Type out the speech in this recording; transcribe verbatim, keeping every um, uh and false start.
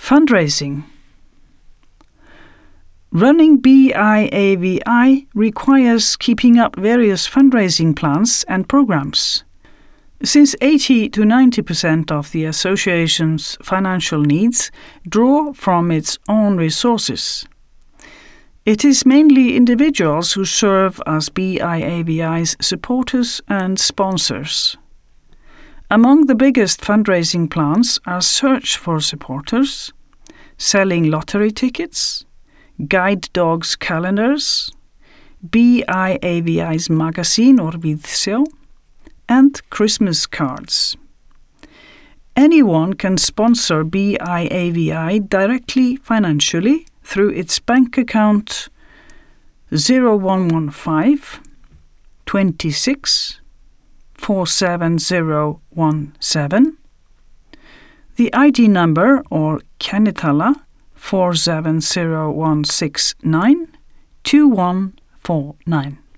Fundraising. Running B I A V I requires keeping up various fundraising plans and programs. Since eighty to ninety percent of the association's financial needs draw from its own resources, it is mainly individuals who serve as B I A V I's supporters and sponsors. Among the biggest fundraising plans are search for supporters, selling lottery tickets, guide dogs calendars, B I A V I's magazine or Viðsjá, and Christmas cards. Anyone can sponsor B I A V I directly financially through its bank account zero one one five, two six, four seven zero one seven, the I D number or kennitala four seven zero one six nine two one four nine.